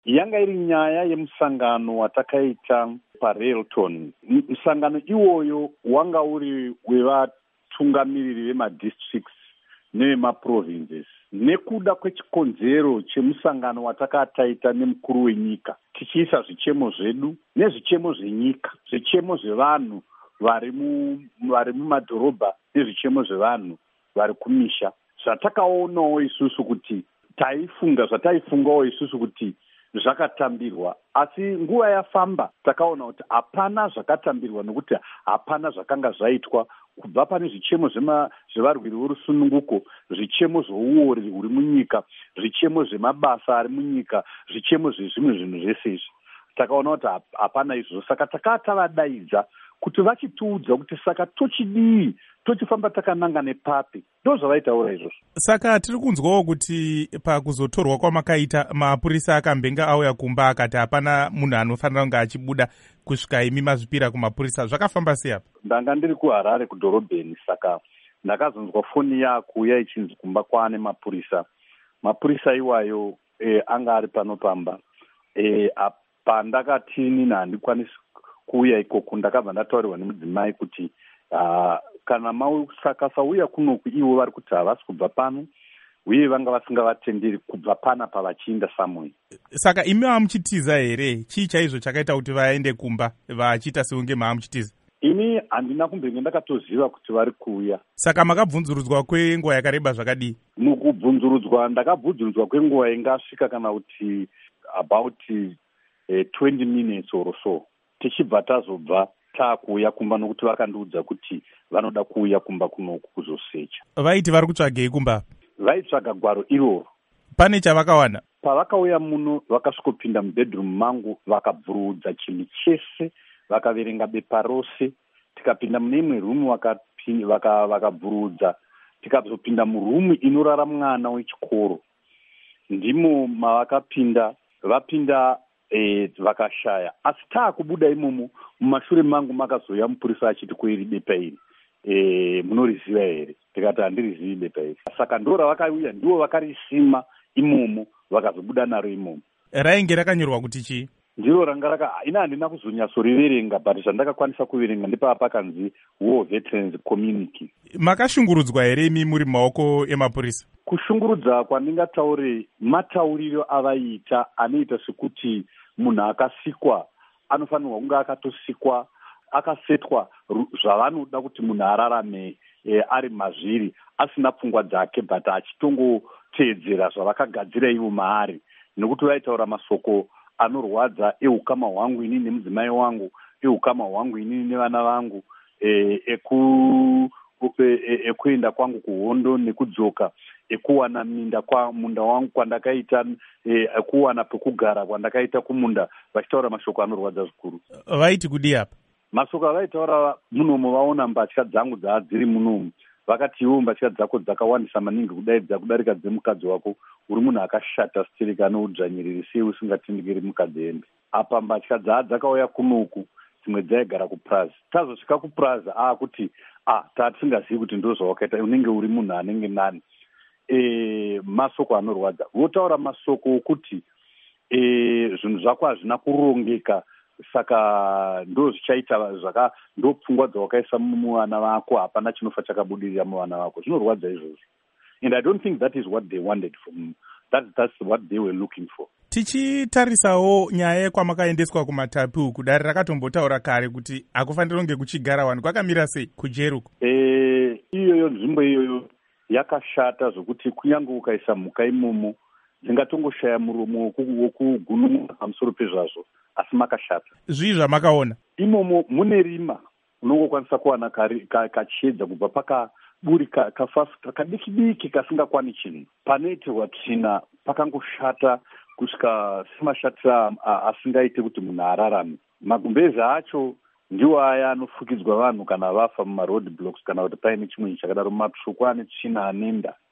Yanga iri nyaya yemusangano watakaita paRailton. Musangano iwoyo wanga uri wevatungamiriri vemadistricts nevemaprovinces. Nekuda kwechikonzero chemusangano watakataita nemukuru wenyika, tichiisa zvichemo zvedu nezvichemo zvenyika, zvichemo zvevanhu vari mumadhorobha nezvichemo zvevanhu vari kumisha, zvatakaonawo isusu kuti zvataifungawo isusu kuti zvakatambirwa, asi nguva yafamba takaona kuti hapana zvakatambirwa, nokuti hapana zvakanga zvaitwa kubva pane zvichemo zvevarwiri vorusununguko, zvichemo zvouori huri munyika, zvichemo zvemabasa ari munyika, zvichemo zvezvimwe zvinhu zvese izvi. Takaona kuti hapana izvozvo, saka takatavadaidza kuti vachitiudza kuti saka tochidii, tochifamba takananga nepapi. Ndo zvavaitaura izvozvo. Saka tiri kunzwawo kuti pakuzotorwa kwamakaita mapurisa akambenga auya kumba akati hapana munhu anofanira kunge achibuda kusvika imi mazvipira kumapurisa. Zvakafamba sei apa? Ndanga ndiri kuHarare kudhorobheni, saka ndakazonzwa foni yakuuya ichinzi kumba kwaane mapurisa. Mapurisa iwayo anga ari panopamba. Pandakatini handikwanisi kuuya ikoko, ndakabva ndataurirwa nemudzimai kuti kana makasauya kunoku ivo vari kuti havasi kubva pano, uye vanga vasingavatenderi kubva pana pavachiinda samwe. Saka imi mamuchitiza here? Chii chaizvo chakaita kuti vaende kumba vachiita seunge maamuchitiza? Ini handina kumbenge ndakatoziva kuti vari kuuya. Saka makabvunzurudzwa kwenguva yakareba zvakadii? Mukubvunzurudzwa ndakabvunzurudzwa kwenguva ingasvika kana kuti about 20 minutes or so. Tichibva tazobva taakuuya kumba nokuti vakandiudza kuti vanoda kuuya kumba kunoku kuzosecha. Vaiti vari kutsvagei kumba? Vaitsvaga gwaro iroro. Pane chavakawana? Pavakauya muno vakasvikopinda mubhedroom mangu, vakabvurudza chinhu chese, vakaverenga bepa rose. Tikapinda mune imwe rumu vakabvurudza, tikazopinda murumu inorara mwana wechikoro. Ndimo mavakapinda, vapinda vakashaya. Asi taakubuda imomo, mumashure mangu makazoya mupurisa achiti kuiri bepa iri munoriziva here? Tikati handirizivi bepa iri. Saka ndo ravakauya, ndivo vakarisima imomo, vakazobuda naro imomo. Rainge rakanyorwa kuti chii? Ndiro ranga ina handina kuzonyatsoriverenga, but zvandakakwanisa kuverenga ndepava pakanzi War Veterans Community. Makashungurudzwa here imi muri mumaoko emapurisa? Kushungurudza kwandingataure matauriro avaita, anoita sekuti munhu akasikwa anofanirwa kunge akatosikwa akasetwa zvavanoda kuti munhu ararame ari mazviri, asina pfungwa dzake, but achitongoteedzera zvavakagadzira ivo maari. Nokuti vaitaura masoko anorwadza eukama hwangu inini nemudzimai wangu, eukama hwangu inini nevana vangu, ekuenda kwangu kuhondo nekudzoka, ekuwana munda wangu kwandakaita, ekuwana pekugara kwandakaita kumunda, vachitaura mashoko anorwadza zvikuru. Vaiti kudii apa? Masoko avaitaura munomo, vaona mbatya dzangu dzadziri munomu, vakati iwo mbatya dzako dzakawandisa maningi kudaidza kudarika dzemukadzi wako, uri munhu akashata sitereka anoudzvanyiriri sei usingatendekeri mukadzi hembe. Apa mbatya dzakauya kunoku, dzimwe dzaigara kuPlaza. Tazosvika kuPlaza kuti tatisingazivi kuti ndo zvawakaita, unenge uri munhu anenge nani. Masoko anorwadza, votaura masoko okuti zvinhu zvako hazvina kurongeka, saka ndo zvichaita ndo pfungwa dzawakaisa muvana vako, hapana chinofa chakabudirira muvana vako. Zvinorwadza izvozvo, and I don't think that is what they wanted from that's what they were looking for. Tichitarisawo nyaya yekwamakaendeswa kumatapu, kudare rakatombotaura kare kuti akufanira kunge kuchigara vanhu, kwakamira sei kujeruko? Iyoyo nzvimbo iyoyo yakashata zvokuti kunyange ukaisa mhuka imomo dzingatongoshaya muromo wokugunun'una pamusoro pezvazvo, asi makashata. Zvii zvamakaona? Imomo mune rima unongokwanisa kuwana kachiedza kubva pakaburi kafafu kadiki kasingakwani chinhu. Panoitirwa tsvina pakangoshata kusvika semashatira asingaite kuti munhu ararame. Magumbeza acho ndiwo aya anofukidzwa vanhu kana vafa mumaroad blocks, kana kuti paine chimwe chakadaro. Matsvuku ane tsvina anenda.